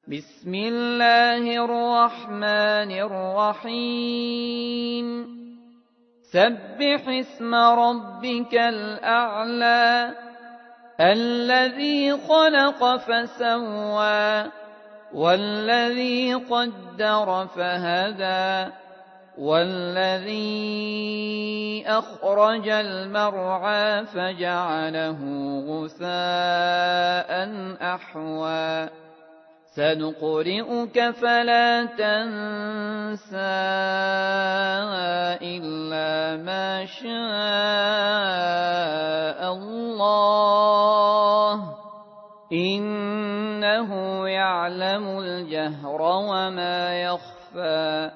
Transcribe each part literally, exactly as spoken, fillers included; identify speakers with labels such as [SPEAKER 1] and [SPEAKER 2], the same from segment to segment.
[SPEAKER 1] بسم الله الرحمن الرحيم سبح اسم ربك الأعلى الذي خلق فسوى والذي قدر فهدى والذي أخرج المرعى فجعله غثاء أحوى سنقرئك فلا تنسى إلا ما شاء الله إنه يعلم الجهر وما يخفى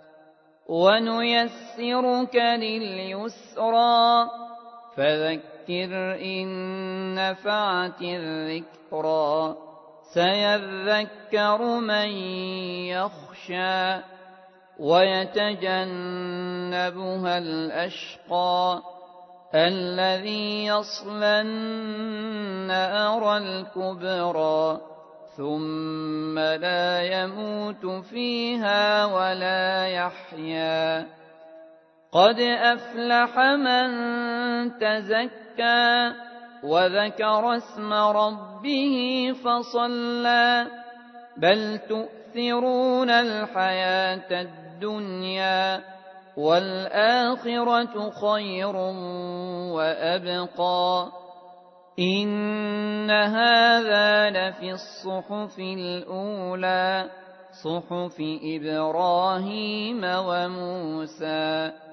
[SPEAKER 1] ونيسرك لليسرى فذكر إن نفعت الذكرى سيذكر من يخشى ويتجنبها الأشقى الذي يصلى النار الكبرى ثم لا يموت فيها ولا يحيا قد أفلح من تزكى وذكر اسم ربه فصلى بل تؤثرون الحياة الدنيا والآخرة خير وأبقى إن هذا لفي الصحف الأولى صحف إبراهيم وموسى